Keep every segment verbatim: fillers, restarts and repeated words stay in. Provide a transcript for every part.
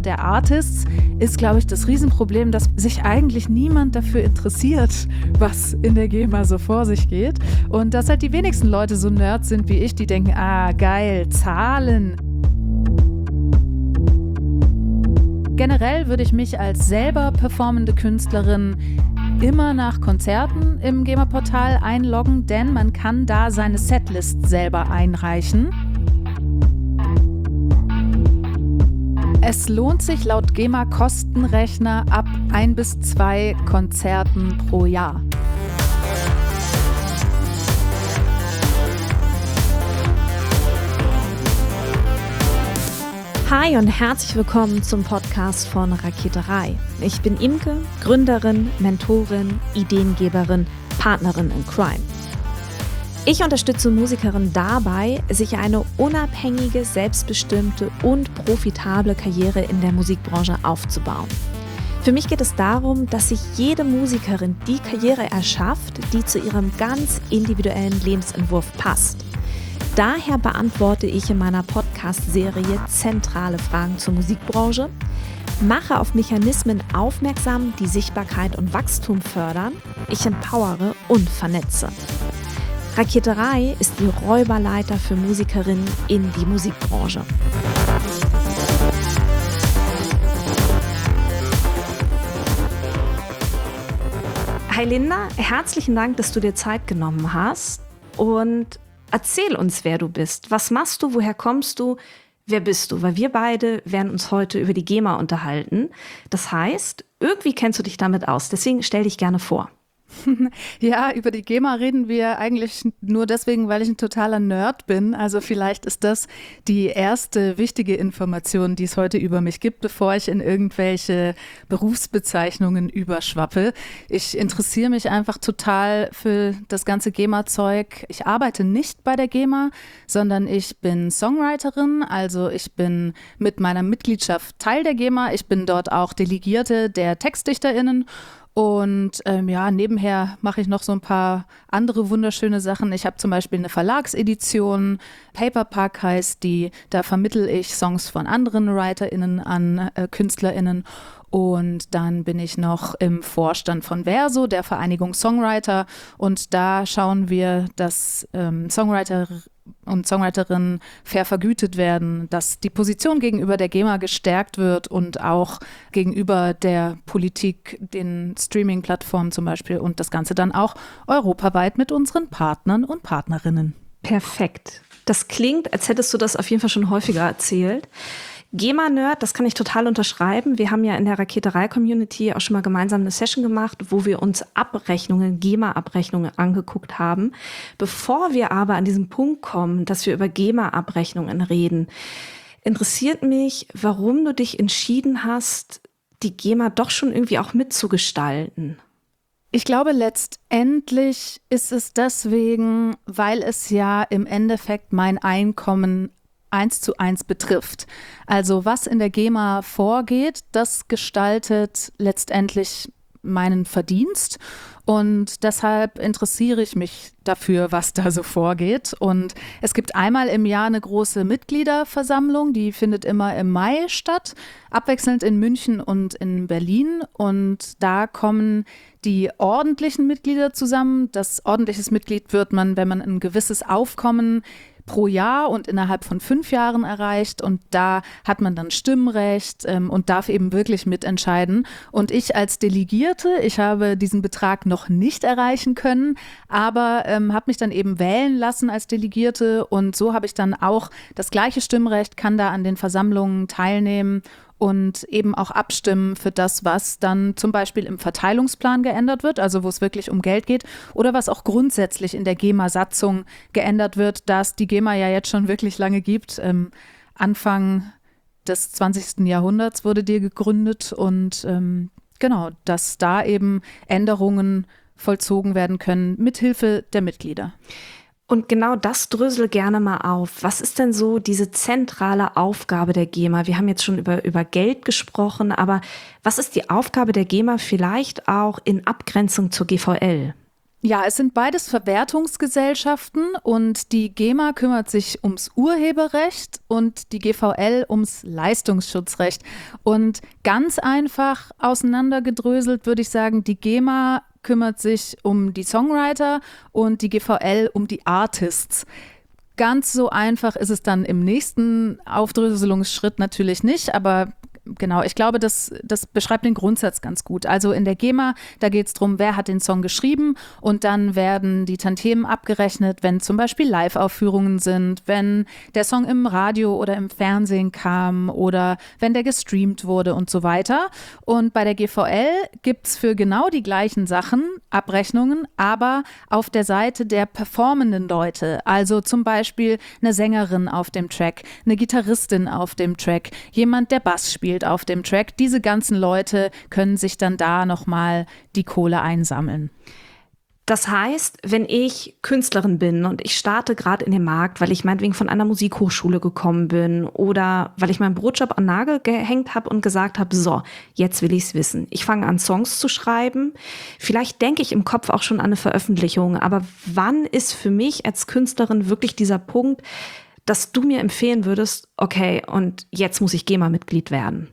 der Artists ist, glaube ich, das Riesenproblem, dass sich eigentlich niemand dafür interessiert, was in der GEMA so vor sich geht. Und dass halt die wenigsten Leute so Nerds sind wie ich, die denken, ah, geil, Zahlen. Generell würde ich mich als selber performende Künstlerin immer nach Konzerten im GEMA-Portal einloggen, denn man kann da seine Setlist selber einreichen. Es lohnt sich laut GEMA-Kostenrechner ab ein bis zwei Konzerten pro Jahr. Hi und herzlich willkommen zum Podcast von Raketerei. Ich bin Imke, Gründerin, Mentorin, Ideengeberin, Partnerin in Crime. Ich unterstütze Musikerinnen dabei, sich eine unabhängige, selbstbestimmte und profitable Karriere in der Musikbranche aufzubauen. Für mich geht es darum, dass sich jede Musikerin die Karriere erschafft, die zu ihrem ganz individuellen Lebensentwurf passt. Daher beantworte ich in meiner Podcast-Serie zentrale Fragen zur Musikbranche, mache auf Mechanismen aufmerksam, die Sichtbarkeit und Wachstum fördern, ich empowere und vernetze. Raketerei ist die Räuberleiter für Musikerinnen in die Musikbranche. Hi Linda, herzlichen Dank, dass du dir Zeit genommen hast und erzähl uns, wer du bist. Was machst du, woher kommst du, wer bist du? Weil wir beide werden uns heute über die GEMA unterhalten. Das heißt, irgendwie kennst du dich damit aus, deswegen stell dich gerne vor. Ja, über die GEMA reden wir eigentlich nur deswegen, weil ich ein totaler Nerd bin. Also vielleicht ist das die erste wichtige Information, die es heute über mich gibt, bevor ich in irgendwelche Berufsbezeichnungen überschwappe. Ich interessiere mich einfach total für das ganze GEMA-Zeug. Ich arbeite nicht bei der GEMA, sondern ich bin Songwriterin. Also ich bin mit meiner Mitgliedschaft Teil der GEMA. Ich bin dort auch Delegierte der TextdichterInnen. Und ähm, ja, nebenher mache ich noch so ein paar andere wunderschöne Sachen. Ich habe zum Beispiel eine Verlagsedition, Paperpack heißt die, da vermittle ich Songs von anderen WriterInnen an äh, KünstlerInnen. Und dann bin ich noch im Vorstand von Verso, der Vereinigung Songwriter. Und da schauen wir, dass ähm, Songwriter und Songwriterinnen fair vergütet werden, dass die Position gegenüber der GEMA gestärkt wird und auch gegenüber der Politik, den Streaming-Plattformen zum Beispiel und das Ganze dann auch europaweit mit unseren Partnern und Partnerinnen. Perfekt. Das klingt, als hättest du das auf jeden Fall schon häufiger erzählt. GEMA-Nerd, das kann ich total unterschreiben. Wir haben ja in der Raketerei-Community auch schon mal gemeinsam eine Session gemacht, wo wir uns Abrechnungen, GEMA-Abrechnungen angeguckt haben. Bevor wir aber an diesen Punkt kommen, dass wir über GEMA-Abrechnungen reden, interessiert mich, warum du dich entschieden hast, die GEMA doch schon irgendwie auch mitzugestalten. Ich glaube, letztendlich ist es deswegen, weil es ja im Endeffekt mein Einkommen eins zu eins betrifft. Also was in der GEMA vorgeht, das gestaltet letztendlich meinen Verdienst und deshalb interessiere ich mich dafür, was da so vorgeht. Und es gibt einmal im Jahr eine große Mitgliederversammlung, die findet immer im Mai statt, abwechselnd in München und in Berlin. Und da kommen die ordentlichen Mitglieder zusammen. Das ordentliches Mitglied wird man, wenn man ein gewisses Aufkommen pro Jahr und innerhalb von fünf Jahren erreicht und da hat man dann Stimmrecht ähm, und darf eben wirklich mitentscheiden. Und ich als Delegierte, ich habe diesen Betrag noch nicht erreichen können, aber ähm, habe mich dann eben wählen lassen als Delegierte und so habe ich dann auch das gleiche Stimmrecht, kann da an den Versammlungen teilnehmen und eben auch abstimmen für das, was dann zum Beispiel im Verteilungsplan geändert wird, also wo es wirklich um Geld geht, oder was auch grundsätzlich in der GEMA-Satzung geändert wird, dass die GEMA ja jetzt schon wirklich lange gibt. Ähm, Anfang des zwanzigsten Jahrhunderts wurde die gegründet und ähm, genau, dass da eben Änderungen vollzogen werden können mithilfe der Mitglieder. Und genau das drösel gerne mal auf. Was ist denn so diese zentrale Aufgabe der GEMA? Wir haben jetzt schon über, über Geld gesprochen, aber was ist die Aufgabe der GEMA vielleicht auch in Abgrenzung zur G V L? Ja, es sind beides Verwertungsgesellschaften und die GEMA kümmert sich ums Urheberrecht und die G V L ums Leistungsschutzrecht. Und ganz einfach auseinandergedröselt würde ich sagen, die GEMA kümmert sich um die Songwriter und die G V L um die Artists. Ganz so einfach ist es dann im nächsten Aufdröselungsschritt natürlich nicht, aber genau, ich glaube, das, das beschreibt den Grundsatz ganz gut. Also in der GEMA, da geht es darum, wer hat den Song geschrieben und dann werden die Tantiemen abgerechnet, wenn zum Beispiel Live-Aufführungen sind, wenn der Song im Radio oder im Fernsehen kam oder wenn der gestreamt wurde und so weiter. Und bei der G V L gibt es für genau die gleichen Sachen Abrechnungen, aber auf der Seite der performenden Leute. Also zum Beispiel eine Sängerin auf dem Track, eine Gitarristin auf dem Track, jemand, der Bass spielt auf dem Track. Diese ganzen Leute können sich dann da nochmal die Kohle einsammeln. Das heißt, wenn ich Künstlerin bin und ich starte gerade in den Markt, weil ich meinetwegen von einer Musikhochschule gekommen bin oder weil ich meinen Brotjob an den Nagel gehängt habe und gesagt habe, so, jetzt will ich es wissen. Ich fange an, Songs zu schreiben. Vielleicht denke ich im Kopf auch schon an eine Veröffentlichung, aber wann ist für mich als Künstlerin wirklich dieser Punkt, dass du mir empfehlen würdest, okay, und jetzt muss ich GEMA-Mitglied werden?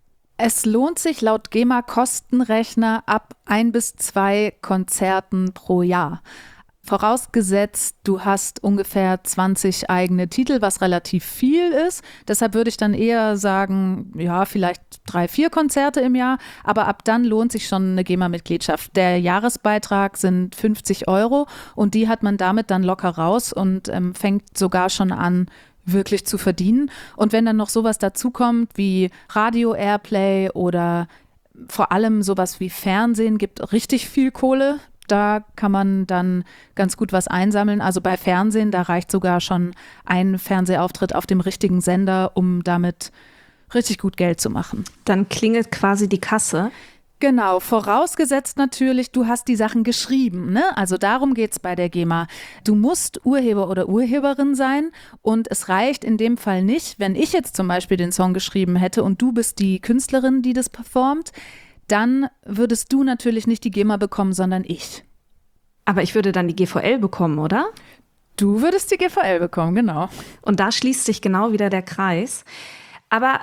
Es lohnt sich laut GEMA-Kostenrechner ab ein bis zwei Konzerten pro Jahr. Vorausgesetzt, du hast ungefähr zwanzig eigene Titel, was relativ viel ist. Deshalb würde ich dann eher sagen, ja, vielleicht drei, vier Konzerte im Jahr. Aber ab dann lohnt sich schon eine GEMA-Mitgliedschaft. Der Jahresbeitrag sind fünfzig Euro und die hat man damit dann locker raus und ähm, fängt sogar schon an, wirklich zu verdienen. Und wenn dann noch sowas dazukommt wie Radio-Airplay oder vor allem sowas wie Fernsehen, gibt richtig viel Kohle. Da kann man dann ganz gut was einsammeln. Also bei Fernsehen, da reicht sogar schon ein Fernsehauftritt auf dem richtigen Sender, um damit richtig gut Geld zu machen. Dann klingelt quasi die Kasse. Genau, vorausgesetzt natürlich, du hast die Sachen geschrieben, ne? Also darum geht es bei der GEMA. Du musst Urheber oder Urheberin sein und es reicht in dem Fall nicht, wenn ich jetzt zum Beispiel den Song geschrieben hätte und du bist die Künstlerin, die das performt, dann würdest du natürlich nicht die GEMA bekommen, sondern ich. Aber ich würde dann die G V L bekommen, oder? Du würdest die G V L bekommen, genau. Und da schließt sich genau wieder der Kreis. Aber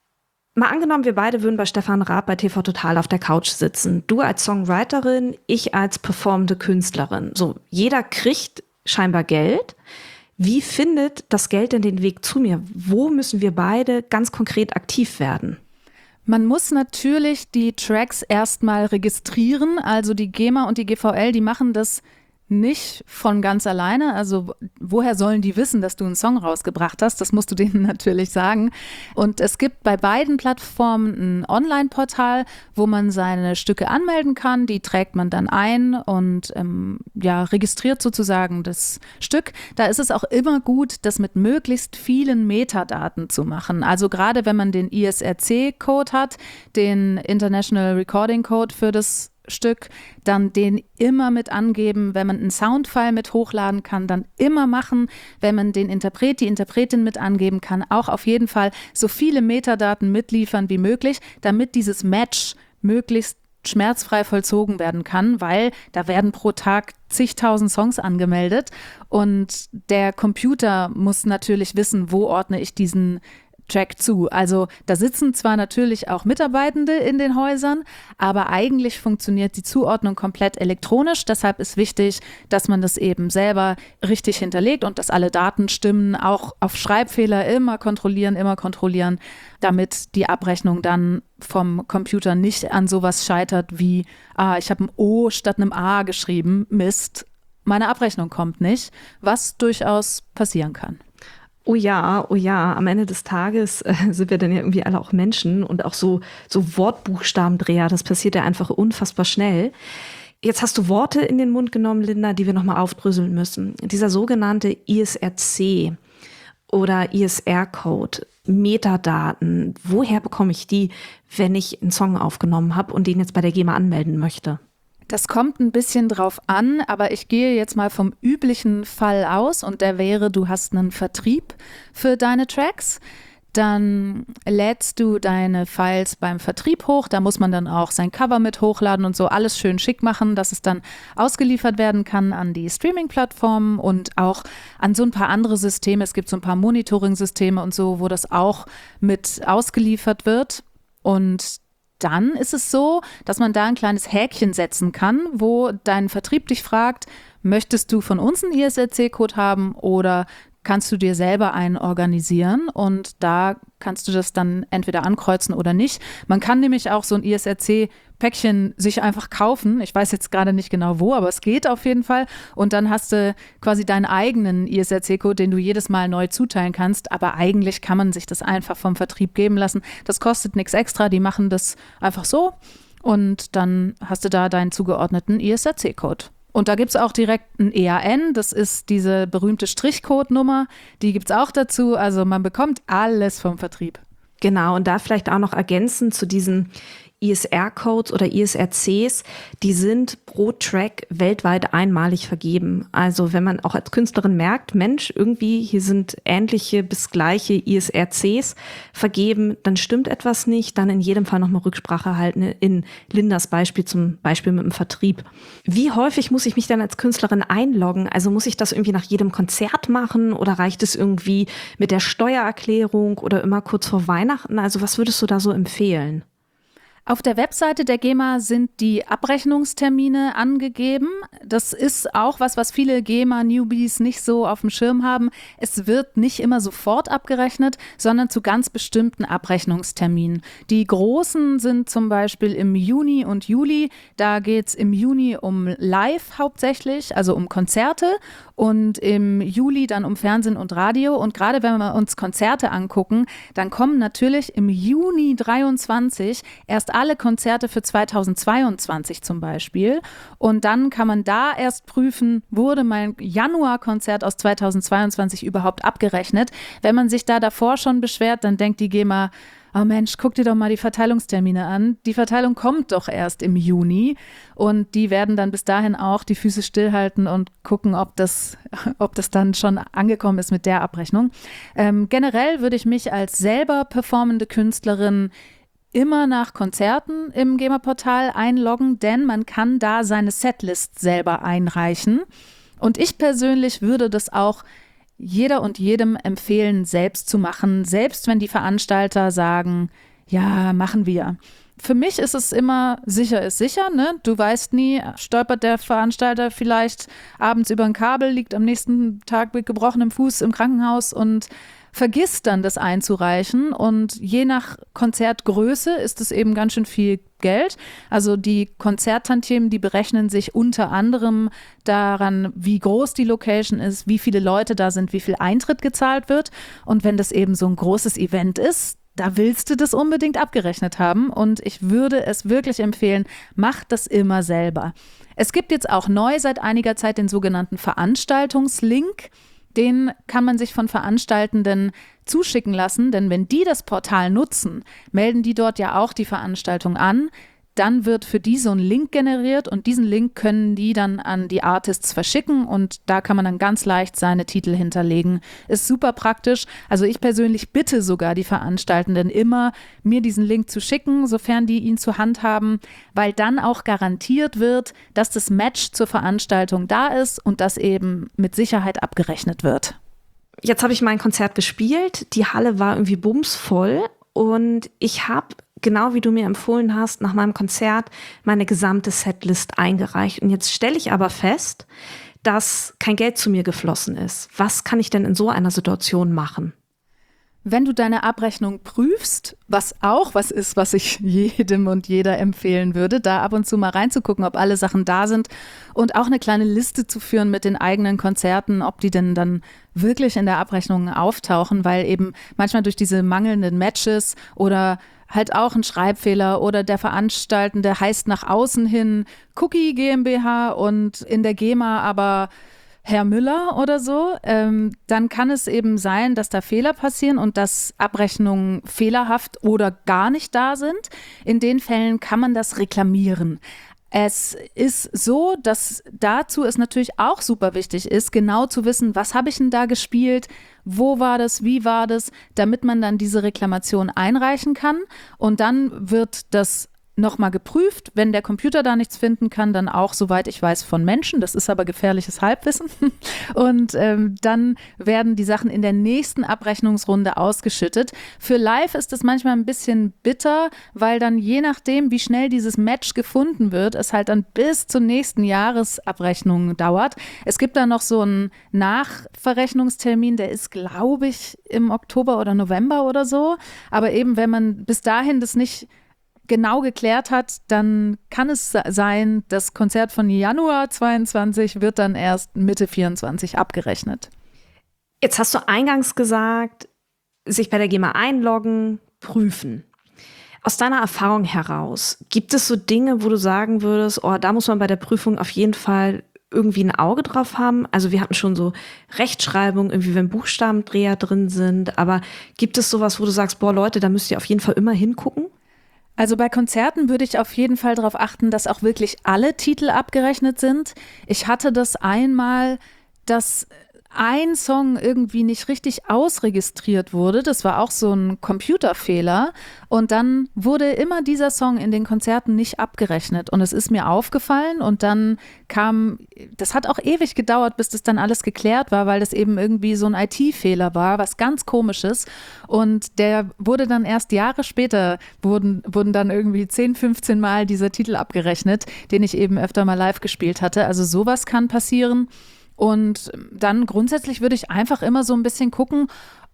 mal angenommen, wir beide würden bei Stefan Raab bei T V Total auf der Couch sitzen. Du als Songwriterin, ich als performende Künstlerin. So, jeder kriegt scheinbar Geld. Wie findet das Geld denn den Weg zu mir? Wo müssen wir beide ganz konkret aktiv werden? Man muss natürlich die Tracks erstmal registrieren. Also die GEMA und die G V L, die machen das nicht von ganz alleine. Also woher sollen die wissen, dass du einen Song rausgebracht hast? Das musst du denen natürlich sagen. Und es gibt bei beiden Plattformen ein Online-Portal, wo man seine Stücke anmelden kann. Die trägt man dann ein und ähm, ja, registriert sozusagen das Stück. Da ist es auch immer gut, das mit möglichst vielen Metadaten zu machen. Also gerade wenn man den I S R C-Code hat, den International Recording Code für das Stück, dann den immer mit angeben. Wenn man einen Soundfile mit hochladen kann, dann immer machen. Wenn man den Interpret, die Interpretin mit angeben kann, auch auf jeden Fall so viele Metadaten mitliefern wie möglich, damit dieses Match möglichst schmerzfrei vollzogen werden kann, weil da werden pro Tag zigtausend Songs angemeldet und der Computer muss natürlich wissen, wo ordne ich diesen Track zu. Also da sitzen zwar natürlich auch Mitarbeitende in den Häusern, aber eigentlich funktioniert die Zuordnung komplett elektronisch. Deshalb ist wichtig, dass man das eben selber richtig hinterlegt und dass alle Daten stimmen, auch auf Schreibfehler immer kontrollieren, immer kontrollieren, damit die Abrechnung dann vom Computer nicht an sowas scheitert wie, ah, ich habe ein O statt einem A geschrieben, Mist, meine Abrechnung kommt nicht, was durchaus passieren kann. Oh ja, oh ja, am Ende des Tages äh, sind wir dann ja irgendwie alle auch Menschen und auch so, so Wortbuchstabendreher, das passiert ja einfach unfassbar schnell. Jetzt hast du Worte in den Mund genommen, Linda, die wir nochmal aufdröseln müssen. Dieser sogenannte I S R C oder I S R-Code, Metadaten, woher bekomme ich die, wenn ich einen Song aufgenommen habe und den jetzt bei der GEMA anmelden möchte? Das kommt ein bisschen drauf an, aber ich gehe jetzt mal vom üblichen Fall aus und der wäre, du hast einen Vertrieb für deine Tracks. Dann lädst du deine Files beim Vertrieb hoch. Da muss man dann auch sein Cover mit hochladen und so alles schön schick machen, dass es dann ausgeliefert werden kann an die Streaming-Plattformen und auch an so ein paar andere Systeme. Es gibt so ein paar Monitoring-Systeme und so, wo das auch mit ausgeliefert wird. Und dann ist es so, dass man da ein kleines Häkchen setzen kann, wo dein Vertrieb dich fragt, möchtest du von uns einen I S R C-Code haben oder kannst du dir selber einen organisieren, und da kannst du das dann entweder ankreuzen oder nicht. Man kann nämlich auch so ein I S R C-Päckchen sich einfach kaufen. Ich weiß jetzt gerade nicht genau wo, aber es geht auf jeden Fall. Und dann hast du quasi deinen eigenen I S R C-Code, den du jedes Mal neu zuteilen kannst. Aber eigentlich kann man sich das einfach vom Vertrieb geben lassen. Das kostet nichts extra, die machen das einfach so. Und dann hast du da deinen zugeordneten I S R C-Code. Und da gibt es auch direkt ein E A N, das ist diese berühmte Strichcode-Nummer, die gibt es auch dazu. Also man bekommt alles vom Vertrieb. Genau, und da vielleicht auch noch ergänzend zu diesen I S R-Codes oder I S R Cs, die sind pro Track weltweit einmalig vergeben. Also wenn man auch als Künstlerin merkt, Mensch, irgendwie hier sind ähnliche bis gleiche I S R Cs vergeben, dann stimmt etwas nicht, dann in jedem Fall nochmal Rücksprache halten. In Lindas Beispiel zum Beispiel mit dem Vertrieb. Wie häufig muss ich mich dann als Künstlerin einloggen? Also muss ich das irgendwie nach jedem Konzert machen oder reicht es irgendwie mit der Steuererklärung oder immer kurz vor Weihnachten? Also was würdest du da so empfehlen? Auf der Webseite der GEMA sind die Abrechnungstermine angegeben. Das ist auch was, was viele GEMA-Newbies nicht so auf dem Schirm haben. Es wird nicht immer sofort abgerechnet, sondern zu ganz bestimmten Abrechnungsterminen. Die großen sind zum Beispiel im Juni und Juli. Da geht es im Juni um Live hauptsächlich, also um Konzerte, und im Juli dann um Fernsehen und Radio. Und gerade wenn wir uns Konzerte angucken, dann kommen natürlich im Juni dreiundzwanzig erst alle Konzerte für zweitausendzweiundzwanzig zum Beispiel. Und dann kann man da erst prüfen, wurde mein Januarkonzert aus zweitausendzweiundzwanzig überhaupt abgerechnet. Wenn man sich da davor schon beschwert, dann denkt die GEMA, oh Mensch, guck dir doch mal die Verteilungstermine an. Die Verteilung kommt doch erst im Juni, und die werden dann bis dahin auch die Füße stillhalten und gucken, ob das, ob das dann schon angekommen ist mit der Abrechnung. Ähm, generell würde ich mich als selber performende Künstlerin immer nach Konzerten im GEMA-Portal einloggen, denn man kann da seine Setlist selber einreichen. Und ich persönlich würde das auch jeder und jedem empfehlen, selbst zu machen, selbst wenn die Veranstalter sagen, ja, machen wir. Für mich ist es immer sicher ist sicher, ne? Du weißt nie, stolpert der Veranstalter vielleicht abends über ein Kabel, liegt am nächsten Tag mit gebrochenem Fuß im Krankenhaus und vergisst dann, das einzureichen. Und je nach Konzertgröße ist es eben ganz schön viel Geld. Also die Konzerttantiemen, die berechnen sich unter anderem daran, wie groß die Location ist, wie viele Leute da sind, wie viel Eintritt gezahlt wird. Und wenn das eben so ein großes Event ist, da willst du das unbedingt abgerechnet haben. Und ich würde es wirklich empfehlen, mach das immer selber. Es gibt jetzt auch neu seit einiger Zeit den sogenannten Veranstaltungslink. Den kann man sich von Veranstaltenden zuschicken lassen, denn wenn die das Portal nutzen, melden die dort ja auch die Veranstaltung an. Dann wird für die so ein Link generiert, und diesen Link können die dann an die Artists verschicken, und da kann man dann ganz leicht seine Titel hinterlegen. Ist super praktisch. Also ich persönlich bitte sogar die Veranstaltenden immer, mir diesen Link zu schicken, sofern die ihn zur Hand haben, weil dann auch garantiert wird, dass das Match zur Veranstaltung da ist und das eben mit Sicherheit abgerechnet wird. Jetzt habe ich mein Konzert gespielt, die Halle war irgendwie bumsvoll, und ich habe, genau wie du mir empfohlen hast, nach meinem Konzert meine gesamte Setlist eingereicht. Und jetzt stelle ich aber fest, dass kein Geld zu mir geflossen ist. Was kann ich denn in so einer Situation machen? Wenn du deine Abrechnung prüfst, was auch was ist, was ich jedem und jeder empfehlen würde, da ab und zu mal reinzugucken, ob alle Sachen da sind, und auch eine kleine Liste zu führen mit den eigenen Konzerten, ob die denn dann wirklich in der Abrechnung auftauchen, weil eben manchmal durch diese mangelnden Matches oder halt auch ein Schreibfehler oder der Veranstaltende heißt nach außen hin Cookie GmbH und in der GEMA aber Herr Müller oder so, ähm, dann kann es eben sein, dass da Fehler passieren und dass Abrechnungen fehlerhaft oder gar nicht da sind. In den Fällen kann man das reklamieren. Es ist so, dass dazu es natürlich auch super wichtig ist, genau zu wissen, was habe ich denn da gespielt, wo war das, wie war das, damit man dann diese Reklamation einreichen kann. Und dann wird das nochmal geprüft, wenn der Computer da nichts finden kann, dann auch, soweit ich weiß, von Menschen. Das ist aber gefährliches Halbwissen. Und ähm, dann werden die Sachen in der nächsten Abrechnungsrunde ausgeschüttet. Für live ist es manchmal ein bisschen bitter, weil dann je nachdem, wie schnell dieses Match gefunden wird, es halt dann bis zur nächsten Jahresabrechnung dauert. Es gibt da noch so einen Nachverrechnungstermin, der ist, glaube ich, im Oktober oder November oder so. Aber eben, wenn man bis dahin das nicht genau geklärt hat, dann kann es sein, das Konzert von Januar zweiundzwanzig wird dann erst Mitte vierundzwanzig abgerechnet. Jetzt hast du eingangs gesagt, sich bei der GEMA einloggen, prüfen. Aus deiner Erfahrung heraus, gibt es so Dinge, wo du sagen würdest, oh, da muss man bei der Prüfung auf jeden Fall irgendwie ein Auge drauf haben? Also wir hatten schon so Rechtschreibung, irgendwie wenn Buchstabendreher drin sind, aber gibt es sowas, wo du sagst, boah Leute, da müsst ihr auf jeden Fall immer hingucken? Also bei Konzerten würde ich auf jeden Fall darauf achten, dass auch wirklich alle Titel abgerechnet sind. Ich hatte das einmal, dass ein Song irgendwie nicht richtig ausregistriert wurde. Das war auch so ein Computerfehler. Und dann wurde immer dieser Song in den Konzerten nicht abgerechnet. Und es ist mir aufgefallen und dann kam, das hat auch ewig gedauert, bis das dann alles geklärt war, weil das eben irgendwie so ein I T-Fehler war, was ganz Komisches. Und der wurde dann erst Jahre später, wurden, wurden dann irgendwie zehn, fünfzehn Mal dieser Titel abgerechnet, den ich eben öfter mal live gespielt hatte. Also sowas kann passieren. Und dann grundsätzlich würde ich einfach immer so ein bisschen gucken,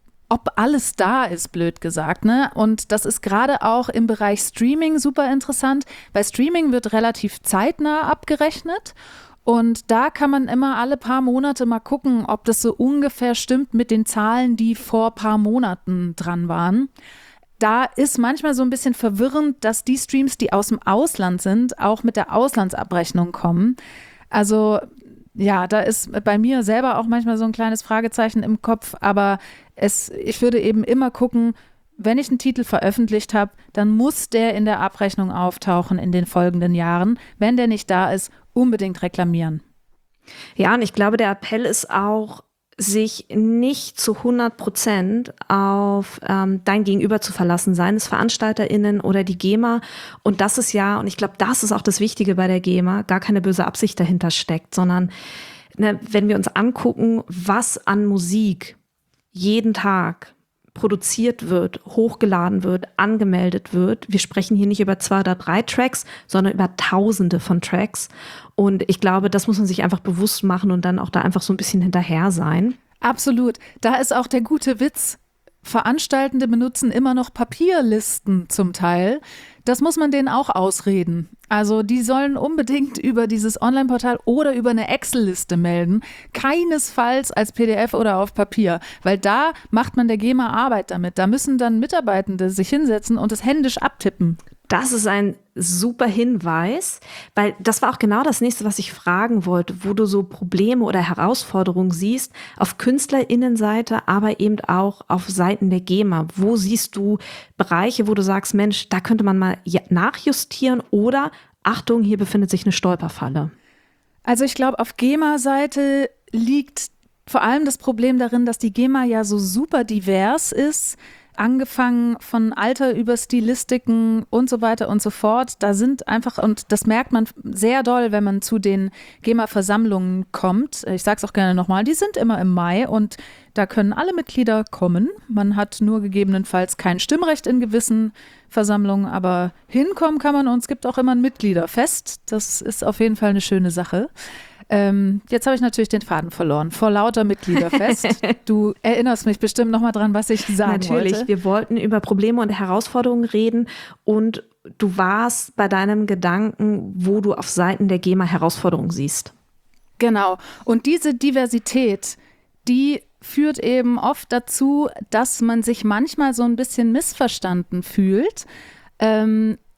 ob alles da ist, blöd gesagt, ne? Und das ist gerade auch im Bereich Streaming super interessant. Bei Streaming wird relativ zeitnah abgerechnet und da kann man immer alle paar Monate mal gucken, ob das so ungefähr stimmt mit den Zahlen, die vor paar Monaten dran waren. Da ist manchmal so ein bisschen verwirrend, dass die Streams, die aus dem Ausland sind, auch mit der Auslandsabrechnung kommen. Also ja, da ist bei mir selber auch manchmal so ein kleines Fragezeichen im Kopf, aber es, ich würde eben immer gucken, wenn ich einen Titel veröffentlicht habe, dann muss der in der Abrechnung auftauchen in den folgenden Jahren. Wenn der nicht da ist, unbedingt reklamieren. Ja, und ich glaube, der Appell ist auch, sich nicht zu hundert Prozent auf ähm, dein Gegenüber zu verlassen, seien es VeranstalterInnen oder die GEMA. Und das ist ja, und ich glaube, das ist auch das Wichtige bei der GEMA, gar keine böse Absicht dahinter steckt, sondern ne, wenn wir uns angucken, was an Musik jeden Tag produziert wird, hochgeladen wird, angemeldet wird. Wir sprechen hier nicht über zwei oder drei Tracks, sondern über Tausende von Tracks. Und ich glaube, das muss man sich einfach bewusst machen und dann auch da einfach so ein bisschen hinterher sein. Absolut. Da ist auch der gute Witz. Veranstaltende benutzen immer noch Papierlisten zum Teil. Das muss man denen auch ausreden. Also die sollen unbedingt über dieses Online-Portal oder über eine Excel-Liste melden. Keinesfalls als P D F oder auf Papier, weil da macht man der GEMA Arbeit damit. Da müssen dann Mitarbeitende sich hinsetzen und es händisch abtippen. Das ist ein super Hinweis, weil das war auch genau das nächste, was ich fragen wollte, wo du so Probleme oder Herausforderungen siehst, auf KünstlerInnenseite, aber eben auch auf Seiten der GEMA. Wo siehst du Bereiche, wo du sagst, Mensch, da könnte man mal nachjustieren oder Achtung, hier befindet sich eine Stolperfalle? Also ich glaube, auf GEMA-Seite liegt vor allem das Problem darin, dass die GEMA ja so super divers ist. Angefangen von Alter über Stilistiken und so weiter und so fort. Da sind einfach, und das merkt man sehr doll, wenn man zu den GEMA-Versammlungen kommt. Ich sage es auch gerne nochmal, die sind immer im Mai und da können alle Mitglieder kommen. Man hat nur gegebenenfalls kein Stimmrecht in gewissen Versammlungen, aber hinkommen kann man und es gibt auch immer ein Mitgliederfest. Das ist auf jeden Fall eine schöne Sache. Ähm, jetzt habe ich natürlich den Faden verloren. Vor lauter Mitgliederfest. Du erinnerst mich bestimmt noch mal dran, was ich sagen Natürlich. wollte. Natürlich, wir wollten über Probleme und Herausforderungen reden und du warst bei deinem Gedanken, wo du auf Seiten der GEMA Herausforderungen siehst. Genau. Und diese Diversität, die führt eben oft dazu, dass man sich manchmal so ein bisschen missverstanden fühlt. Ähm,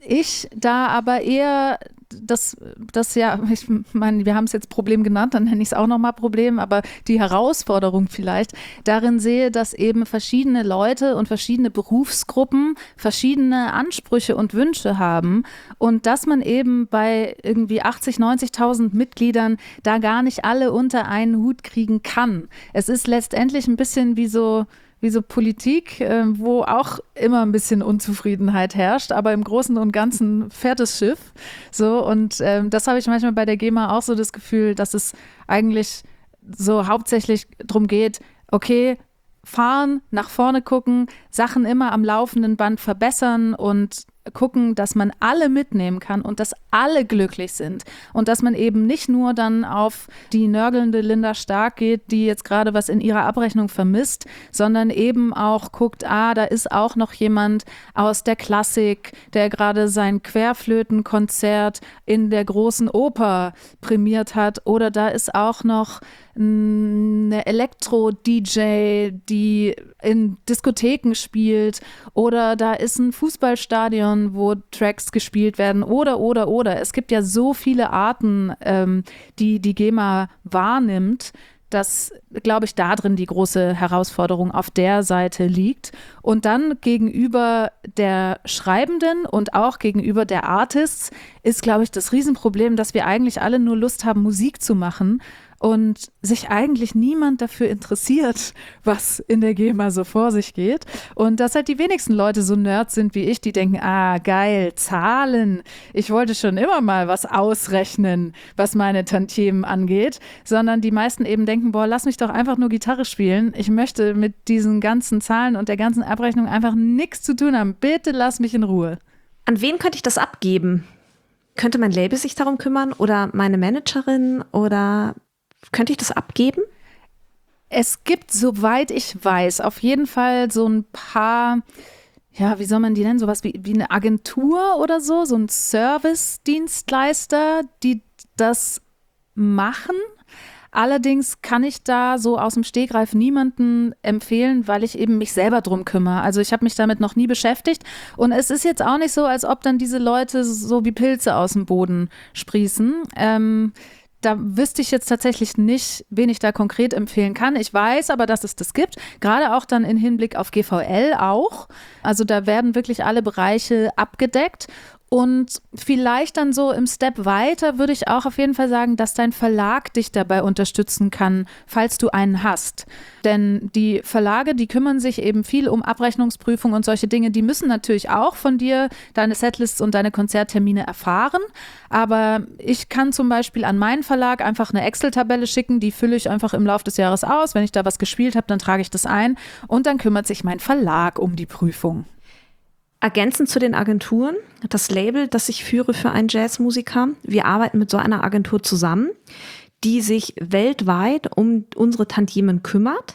ich da aber eher das, das ja, ich meine, wir haben es jetzt Problem genannt, dann nenne ich es auch nochmal Problem, aber die Herausforderung vielleicht darin sehe, dass eben verschiedene Leute und verschiedene Berufsgruppen verschiedene Ansprüche und Wünsche haben und dass man eben bei irgendwie achtzig, neunzigtausend Mitgliedern da gar nicht alle unter einen Hut kriegen kann. Es ist letztendlich ein bisschen wie so wie so Politik, äh, wo auch immer ein bisschen Unzufriedenheit herrscht, aber im Großen und Ganzen fährt das Schiff. So, und ähm, das habe ich manchmal bei der GEMA auch so das Gefühl, dass es eigentlich so hauptsächlich darum geht, okay, fahren, nach vorne gucken, Sachen immer am laufenden Band verbessern und gucken, dass man alle mitnehmen kann und dass alle glücklich sind und dass man eben nicht nur dann auf die nörgelnde Linda Stark geht, die jetzt gerade was in ihrer Abrechnung vermisst, sondern eben auch guckt, ah, da ist auch noch jemand aus der Klassik, der gerade sein Querflötenkonzert in der großen Oper prämiert hat, oder da ist auch noch eine Elektro-D J, die in Diskotheken spielt, oder da ist ein Fußballstadion, wo Tracks gespielt werden, oder, oder, oder. Es gibt ja so viele Arten, ähm, die die GEMA wahrnimmt, dass, glaube ich, da drin die große Herausforderung auf der Seite liegt. Und dann gegenüber der Schreibenden und auch gegenüber der Artists ist, glaube ich, das Riesenproblem, dass wir eigentlich alle nur Lust haben, Musik zu machen und sich eigentlich niemand dafür interessiert, was in der GEMA so vor sich geht. Und dass halt die wenigsten Leute so Nerds sind wie ich, die denken, ah, geil, Zahlen. Ich wollte schon immer mal was ausrechnen, was meine Tantiemen angeht. Sondern die meisten eben denken, boah, lass mich doch einfach nur Gitarre spielen. Ich möchte mit diesen ganzen Zahlen und der ganzen Abrechnung einfach nichts zu tun haben. Bitte lass mich in Ruhe. An wen könnte ich das abgeben? Könnte mein Label sich darum kümmern oder meine Managerin oder könnte ich das abgeben? Es gibt, soweit ich weiß, auf jeden Fall so ein paar, ja, wie soll man die nennen, sowas wie, wie eine Agentur oder so, so ein Service-Dienstleister, die das machen. Allerdings kann ich da so aus dem Stegreif niemanden empfehlen, weil ich eben mich selber drum kümmere. Also ich habe mich damit noch nie beschäftigt und es ist jetzt auch nicht so, als ob dann diese Leute so wie Pilze aus dem Boden sprießen. Ähm, Da wüsste ich jetzt tatsächlich nicht, wen ich da konkret empfehlen kann. Ich weiß aber, dass es das gibt, gerade auch dann in Hinblick auf G V L auch. Also da werden wirklich alle Bereiche abgedeckt. Und vielleicht dann so im Step weiter würde ich auch auf jeden Fall sagen, dass dein Verlag dich dabei unterstützen kann, falls du einen hast. Denn die Verlage, die kümmern sich eben viel um Abrechnungsprüfung und solche Dinge. Die müssen natürlich auch von dir deine Setlists und deine Konzerttermine erfahren. Aber ich kann zum Beispiel an meinen Verlag einfach eine Excel-Tabelle schicken, die fülle ich einfach im Laufe des Jahres aus. Wenn ich da was gespielt habe, dann trage ich das ein und dann kümmert sich mein Verlag um die Prüfung. Ergänzend zu den Agenturen, das Label, das ich führe für einen Jazzmusiker. Wir arbeiten mit so einer Agentur zusammen, die sich weltweit um unsere Tantiemen kümmert.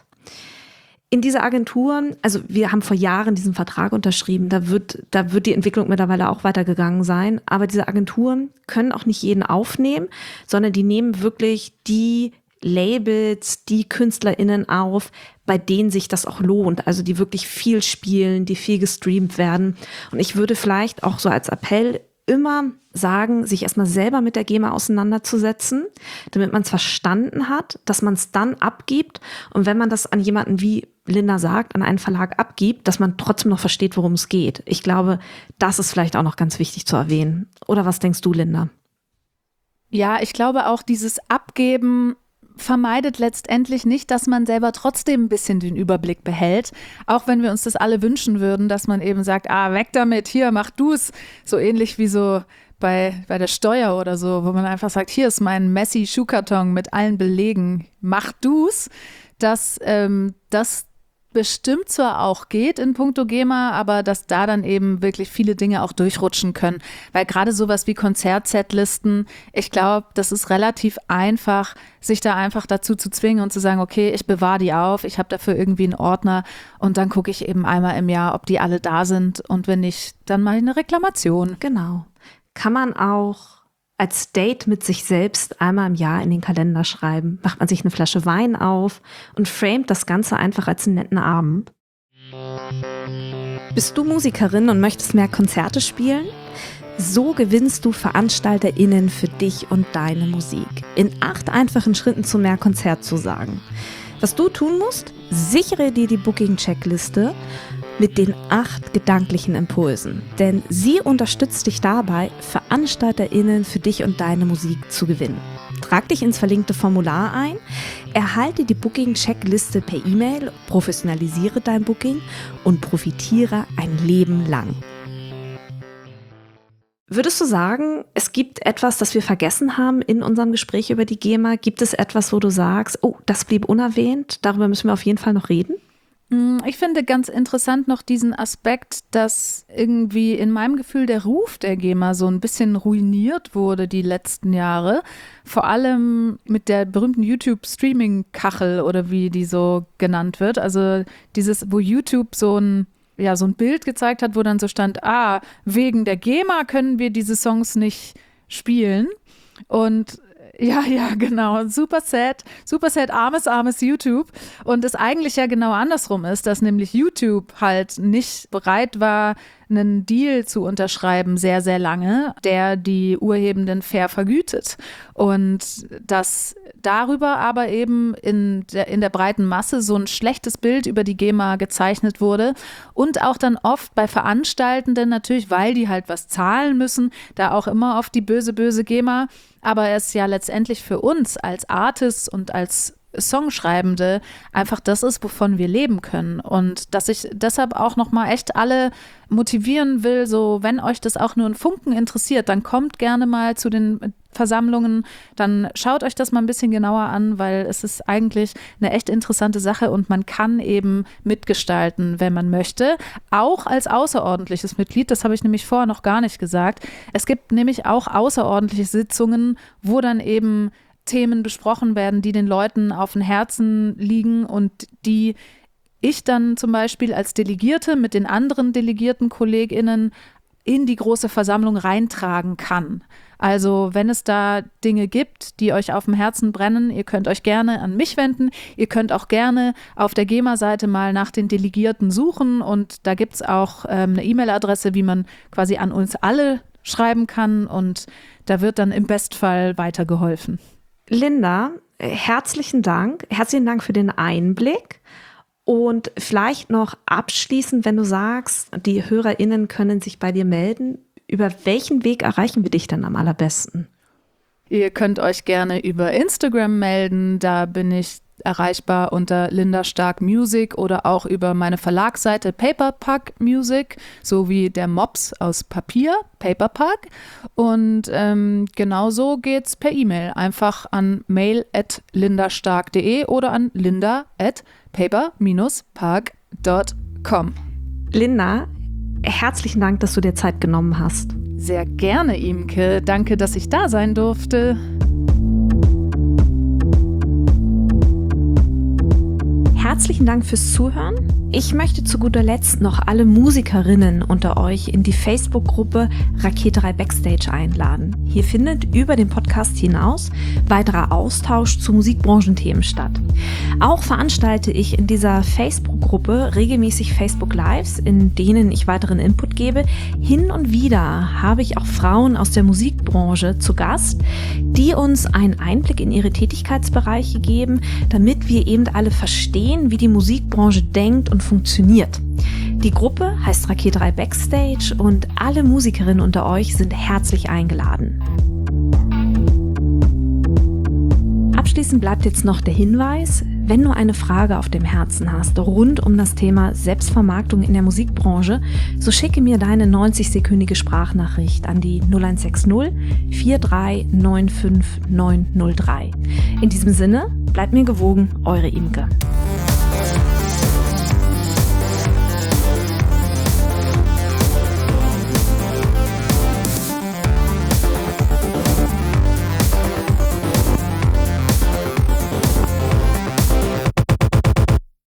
In dieser Agentur, also wir haben vor Jahren diesen Vertrag unterschrieben, da wird, da wird die Entwicklung mittlerweile auch weitergegangen sein. Aber diese Agenturen können auch nicht jeden aufnehmen, sondern die nehmen wirklich die Labels, die KünstlerInnen auf, bei denen sich das auch lohnt, also die wirklich viel spielen, die viel gestreamt werden. Und ich würde vielleicht auch so als Appell immer sagen, sich erstmal selber mit der GEMA auseinanderzusetzen, damit man es verstanden hat, dass man es dann abgibt. Und wenn man das an jemanden wie Linda sagt, an einen Verlag abgibt, dass man trotzdem noch versteht, worum es geht. Ich glaube, das ist vielleicht auch noch ganz wichtig zu erwähnen. Oder was denkst du, Linda? Ja, ich glaube auch, dieses Abgeben vermeidet letztendlich nicht, dass man selber trotzdem ein bisschen den Überblick behält, auch wenn wir uns das alle wünschen würden, dass man eben sagt, ah, weg damit, hier, mach du's, so ähnlich wie so bei, bei der Steuer oder so, wo man einfach sagt, hier ist mein Messi-Schuhkarton mit allen Belegen, mach du's, dass ähm, das bestimmt zwar auch geht in puncto GEMA, aber dass da dann eben wirklich viele Dinge auch durchrutschen können. Weil gerade sowas wie Konzertsetlisten, ich glaube, das ist relativ einfach, sich da einfach dazu zu zwingen und zu sagen, okay, ich bewahre die auf, ich habe dafür irgendwie einen Ordner und dann gucke ich eben einmal im Jahr, ob die alle da sind und wenn nicht, dann mache ich eine Reklamation. Genau. Kann man auch als Date mit sich selbst einmal im Jahr in den Kalender schreiben. Macht man sich eine Flasche Wein auf und framet das Ganze einfach als einen netten Abend. Bist du Musikerin und möchtest mehr Konzerte spielen? So gewinnst du VeranstalterInnen für dich und deine Musik. In acht einfachen Schritten zu mehr Konzertzusagen. Was du tun musst? Sichere dir die Booking-Checkliste mit den acht gedanklichen Impulsen. Denn sie unterstützt dich dabei, VeranstalterInnen für dich und deine Musik zu gewinnen. Trag dich ins verlinkte Formular ein, erhalte die Booking-Checkliste per E-Mail, professionalisiere dein Booking und profitiere ein Leben lang. Würdest du sagen, es gibt etwas, das wir vergessen haben in unserem Gespräch über die GEMA? Gibt es etwas, wo du sagst, oh, das blieb unerwähnt, darüber müssen wir auf jeden Fall noch reden? Ich finde ganz interessant noch diesen Aspekt, dass irgendwie in meinem Gefühl der Ruf der GEMA so ein bisschen ruiniert wurde die letzten Jahre. Vor allem mit der berühmten YouTube-Streaming-Kachel oder wie die so genannt wird. Also dieses, wo YouTube so ein ja, so ein Bild gezeigt hat, wo dann so stand, ah, wegen der GEMA können wir diese Songs nicht spielen. Und ja, ja, genau, super sad, super sad, armes, armes YouTube. Und es eigentlich ja genau andersrum ist, dass nämlich YouTube halt nicht bereit war, einen Deal zu unterschreiben, sehr, sehr lange, der die Urhebenden fair vergütet. Und dass darüber aber eben in der, in der breiten Masse so ein schlechtes Bild über die GEMA gezeichnet wurde und auch dann oft bei Veranstaltenden natürlich, weil die halt was zahlen müssen, da auch immer auf die böse, böse GEMA. Aber es ja letztendlich für uns als Artists und als Songschreibende einfach das ist, wovon wir leben können. Und dass ich deshalb auch nochmal echt alle motivieren will, so wenn euch das auch nur ein Funken interessiert, dann kommt gerne mal zu den Versammlungen, dann schaut euch das mal ein bisschen genauer an, weil es ist eigentlich eine echt interessante Sache und man kann eben mitgestalten, wenn man möchte, auch als außerordentliches Mitglied, das habe ich nämlich vorher noch gar nicht gesagt. Es gibt nämlich auch außerordentliche Sitzungen, wo dann eben Themen besprochen werden, die den Leuten auf dem Herzen liegen und die ich dann zum Beispiel als Delegierte mit den anderen delegierten KollegInnen in die große Versammlung reintragen kann. Also wenn es da Dinge gibt, die euch auf dem Herzen brennen, ihr könnt euch gerne an mich wenden. Ihr könnt auch gerne auf der GEMA-Seite mal nach den Delegierten suchen und da gibt es auch ähm, eine E-Mail-Adresse, wie man quasi an uns alle schreiben kann und da wird dann im Bestfall weitergeholfen. Linda, herzlichen Dank. Herzlichen Dank für den Einblick. Und vielleicht noch abschließend, wenn du sagst, die HörerInnen können sich bei dir melden, über welchen Weg erreichen wir dich dann am allerbesten? Ihr könnt euch gerne über Instagram melden, da bin ich erreichbar unter Linda Stark Music oder auch über meine Verlagsseite Paperpack Music, sowie der Mops aus Papier, Paperpack. Und ähm, genauso geht's per E-Mail, einfach an mail at lindastark punkt de oder an linda at paper dash park punkt com. Linda, herzlichen Dank, dass du dir Zeit genommen hast. Sehr gerne, Imke. Danke, dass ich da sein durfte. Herzlichen Dank fürs Zuhören. Ich möchte zu guter Letzt noch alle Musikerinnen unter euch in die Facebook-Gruppe Raketerei Backstage einladen. Hier findet über den Podcast hinaus weiterer Austausch zu Musikbranchenthemen statt. Auch veranstalte ich in dieser Facebook-Gruppe regelmäßig Facebook-Lives, in denen ich weiteren Input gebe. Hin und wieder habe ich auch Frauen aus der Musikbranche zu Gast, die uns einen Einblick in ihre Tätigkeitsbereiche geben, damit wir eben alle verstehen, wie die Musikbranche denkt und funktioniert. Die Gruppe heißt Raketerei Backstage und alle Musikerinnen unter euch sind herzlich eingeladen. Abschließend bleibt jetzt noch der Hinweis, wenn du eine Frage auf dem Herzen hast rund um das Thema Selbstvermarktung in der Musikbranche, so schicke mir deine neunzig-sekündige Sprachnachricht an die null eins sechs null vier drei neun fünf neun null drei. In diesem Sinne, bleibt mir gewogen, eure Imke.